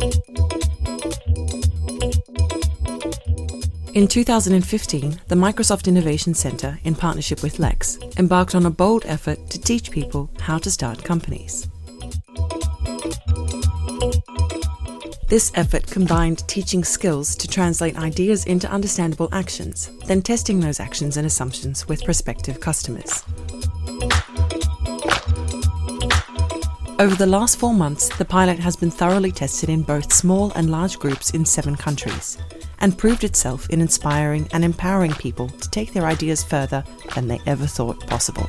In 2015, the Microsoft Innovation Center, in partnership with Lex, embarked on a bold effort to teach people how to start companies. This effort combined teaching skills to translate ideas into understandable actions, then testing those actions and assumptions with prospective customers. Over the last 4 months, the pilot has been thoroughly tested in both small and large groups in 7 countries, and proved itself in inspiring and empowering people to take their ideas further than they ever thought possible.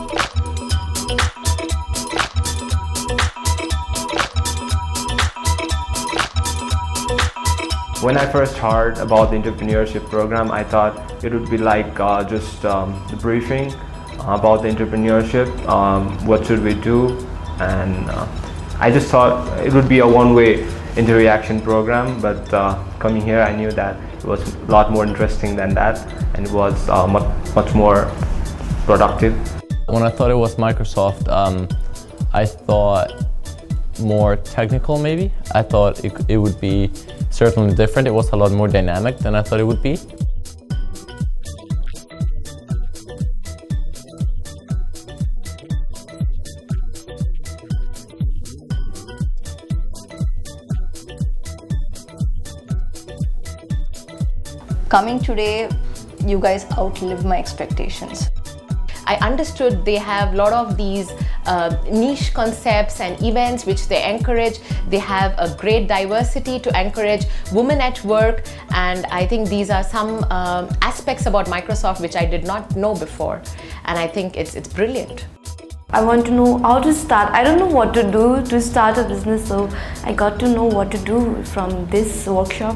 When I first heard about the entrepreneurship program, I thought it would be like just the briefing about the entrepreneurship, what should we do, and I just thought it would be a one-way interaction program, but coming here I knew that it was a lot more interesting than that, and it was much more productive. When I thought it was Microsoft, I thought more technical maybe. I thought it would be certainly different. It was a lot more dynamic than I thought it would be. Coming today, you guys outlived my expectations. I understood they have a lot of these niche concepts and events which they encourage. They have a great diversity to encourage women at work, and I think these are some aspects about Microsoft which I did not know before, and I think it's brilliant. I want to know how to start. I don't know what to do to start a business, so I got to know what to do from this workshop.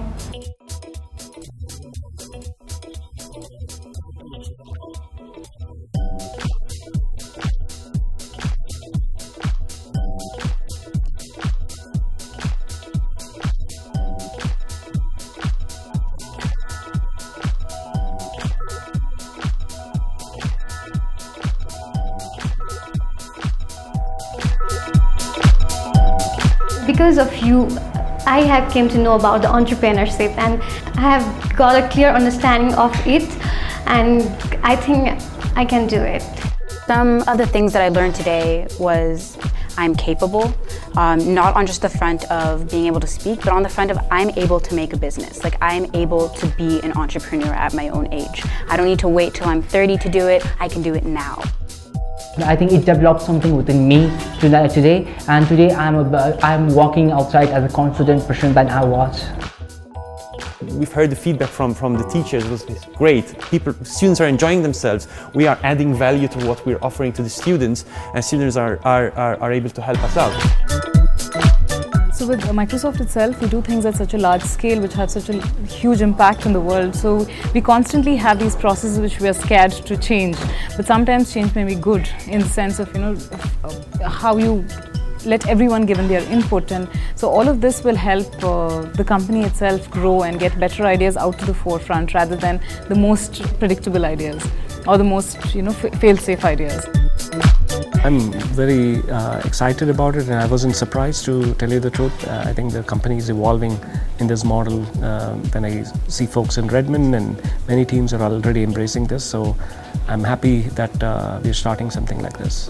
Because of you, I have came to know about the entrepreneurship, and I have got a clear understanding of it, and I think I can do it. Some of the things that I learned today was I'm capable, not on just the front of being able to speak, but on the front of I'm able to make a business. Like I'm able to be an entrepreneur at my own age. I don't need to wait till I'm 30 to do it, I can do it now. I think it developed something within me today, and today I'm walking outside as a confident person than I was. We've heard the feedback from the teachers was great. Students are enjoying themselves. We are adding value to what we're offering to the students, and students are able to help us out. So with Microsoft itself, we do things at such a large scale which have such a huge impact in the world. So we constantly have these processes which we are scared to change. But sometimes change may be good in the sense of, how you let everyone give in their input. And so all of this will help the company itself grow and get better ideas out to the forefront rather than the most predictable ideas or the most, fail-safe ideas. I'm very excited about it, and I wasn't surprised, to tell you the truth. I think the company is evolving in this model. When I see folks in Redmond, and many teams are already embracing this, so I'm happy that we're starting something like this.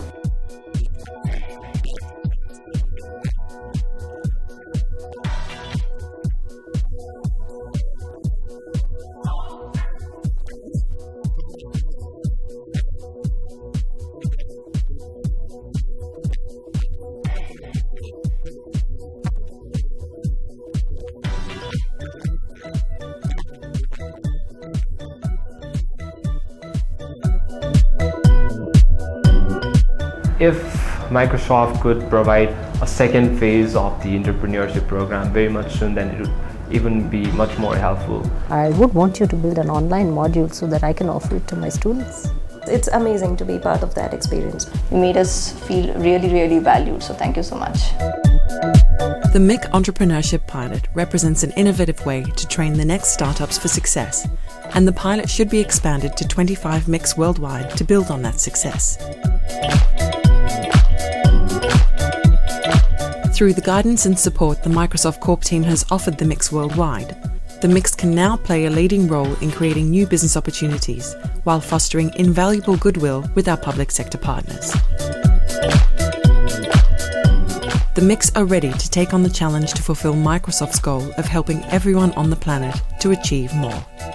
If Microsoft could provide a second phase of the entrepreneurship program very much soon, then it would even be much more helpful. I would want you to build an online module so that I can offer it to my students. It's amazing to be part of that experience. You made us feel really, really valued, so thank you so much. The MIC Entrepreneurship Pilot represents an innovative way to train the next startups for success, and the pilot should be expanded to 25 MICs worldwide to build on that success. Through the guidance and support the Microsoft Corp team has offered the Mix worldwide, the Mix can now play a leading role in creating new business opportunities while fostering invaluable goodwill with our public sector partners. The Mix are ready to take on the challenge to fulfill Microsoft's goal of helping everyone on the planet to achieve more.